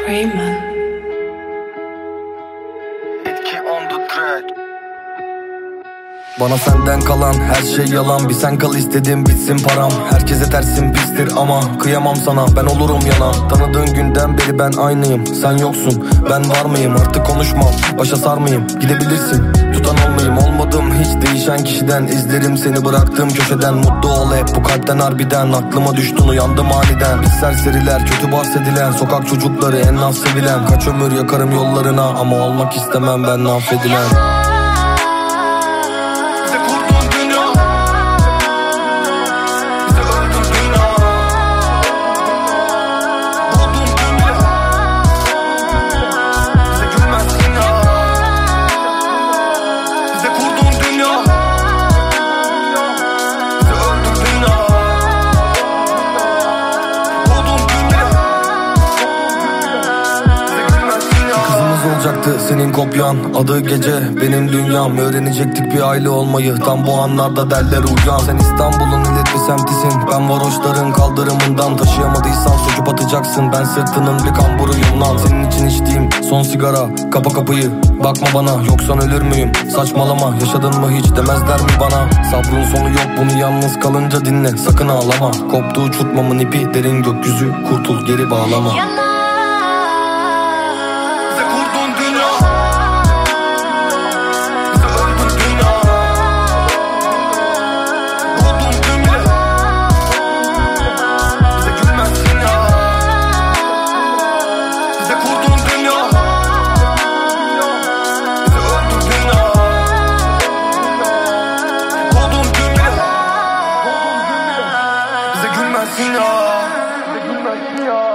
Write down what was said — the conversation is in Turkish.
Raymond. Etki on the track. Bana senden kalan her şey yalan. Bir sen kal istedim bitsin param. Herkese tersim pistir ama kıyamam sana, ben olurum yana. Tanıdığın günden beri ben aynıyım. Sen yoksun, ben var mıyım? Artık konuşmam, başa sarmayayım. Gidebilirsin, tutan olmayayım. Olmadım hiç değişen kişiden. İzlerim seni bıraktığım köşeden. Mutlu ol hep bu kalpten harbiden. Aklıma düştün, uyandım aniden. Biz serseriler, kötü bahsedilen, sokak çocukları en az sevilen. Kaç ömür yakarım yollarına ama olmak istemem ben affedilen. Olacaktı senin kopyan, adı gece benim dünyam. Öğrenecektik bir aile olmayı, tam bu anlarda derler uyan. Sen İstanbul'un iletli semtisin, ben varoşların kaldırımından. Taşıyamadıysan söküp atacaksın, ben sırtının bir kamburuyum lan. Senin için içtiğim son sigara, kapa kapıyı, bakma bana yoksan ölür müyüm? Saçmalama, yaşadın mı hiç demezler mi bana? Sabrın sonu yok, bunu yalnız kalınca dinle, sakın ağlama. Koptu uçurtmamın ipi, derin gökyüzü, kurtul geri bağlama. Gülmezsin ya.